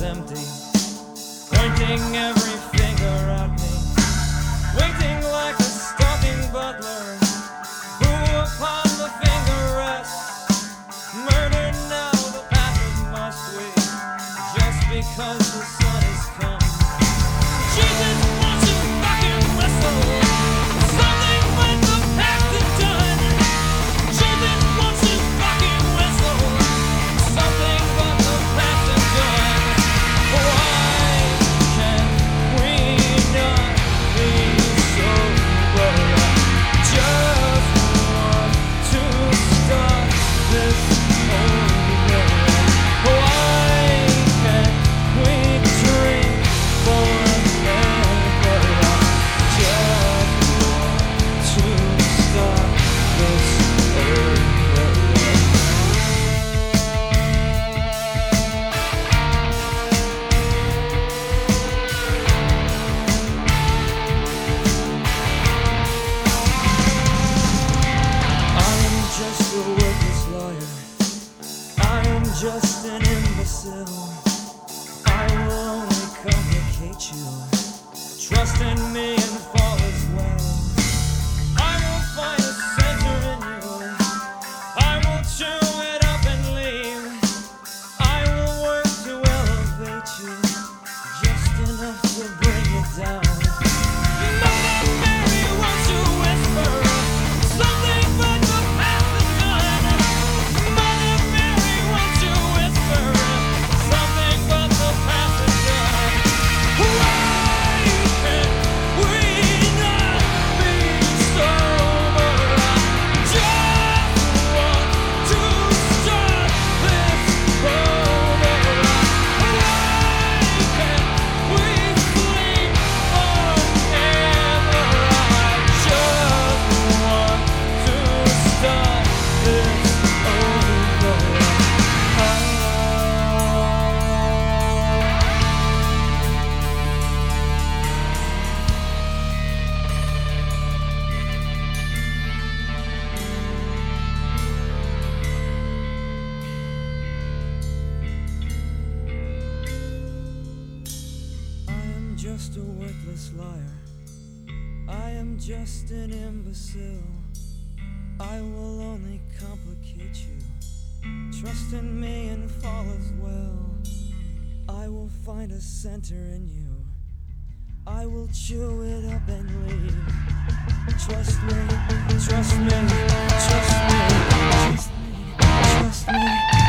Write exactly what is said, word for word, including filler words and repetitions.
was empty, pointing every finger at me, waiting like a stalking butler, who upon the finger rests. Murder now, the passive must we, just because the sun has come. Jesus wants to fucking whistle, something with the past is done. Jesus wants to fucking whistle, something but the past is done. Why can we not be sober? Just want to stop this over. Why can't we drink forever? Just want to stop this over. I am just a worthless liar. I am just an imbecile. I will only complicate you. Trust in me and fall as well. I will find a center in you. I will chew it up and leave. I will work to elevate you, just enough to bring you down. Mother Mary wants to whisper something but the past is done. Mother Mary wants to whisper something but the past is done. Why can't we not be sober? Just want to start this over. Why can't we sleep forever? I just want to start this over. I am just a worthless liar. I am just an imbecile. I will only complicate you. Trust in me and fall as well. I will find a center in you. I will chew it up and leave. Trust me, trust me, trust me, trust me, trust me.